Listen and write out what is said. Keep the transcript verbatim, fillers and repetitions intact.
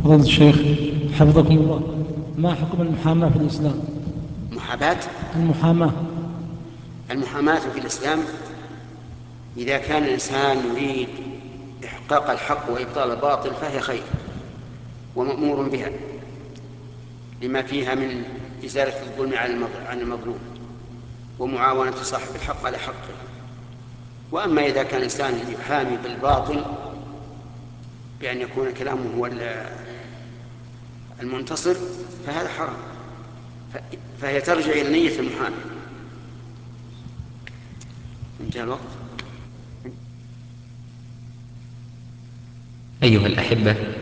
فضيلة الشيخ حفظكم الله، ما حكم المحاماة في الإسلام؟ محاباة. المحاماة. المحاماة في الإسلام إذا كان الإنسان يريد إحقاق الحق وإبطال الباطل فهي خير ومأمور بها، لما فيها من إزالة الظلم عن المظلوم ومعاونة صاحب الحق على حقه. وأما إذا كان الإنسان يحامي بالباطل بأن يكون كلامه هو المنتصر فهذا حرام، فهي ترجع إلى نية المحامي. انتهى الوقت. أيها الأحبة،